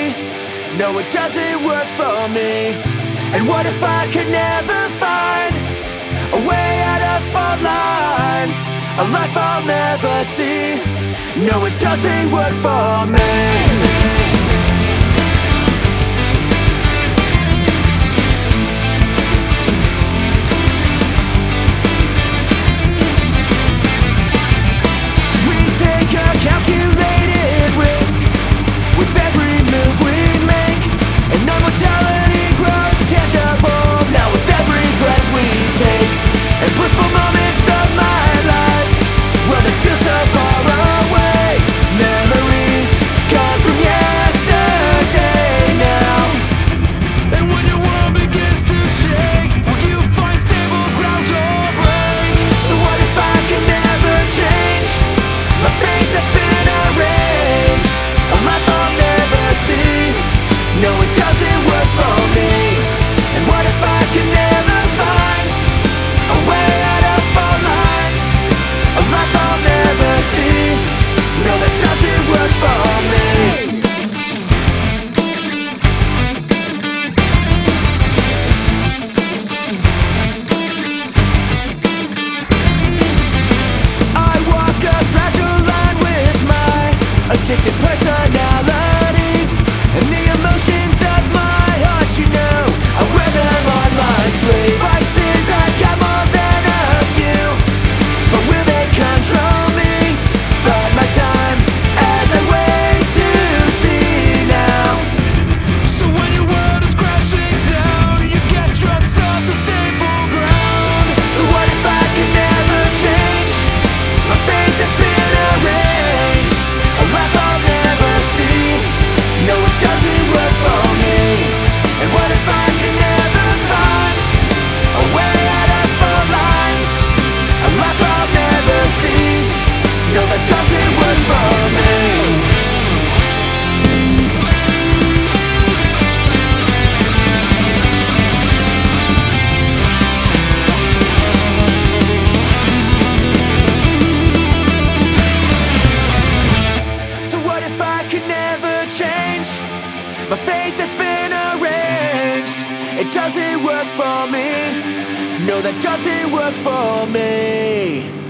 No, it doesn't work for me. And what if I could never find a way out of fault lines, a life I'll never see? No, it doesn't work for me. Calculated risk with every move we make, and our mortality grows tangible now with every breath we take. And blissful moments of my life, well, they feel so far away. Memories come from yesterday now. And when your world begins to shake, will you find stable ground or break? So what if I can never change my faith that's been arranged, a life I'll never see? No, it doesn't work for me. And what if I can never find a way out of fault lines, a life I'll never see? No, that doesn't work for me. Addicted personality and the emotions of my heart, you know, I wear them on my sleeve. Vices, I've got more than a few, but will they control me? But my time as I wait to see now. So when your world is crashing down, you get yourself to stable ground. So what if I can never change my faith that's been arranged, a life I'll never see? No, it doesn't work for me. And what if I can never find a way out of fault lines, a life I'll never see? No, that doesn't work for me. My fate that's been arranged, it doesn't work for me. No, that doesn't work for me.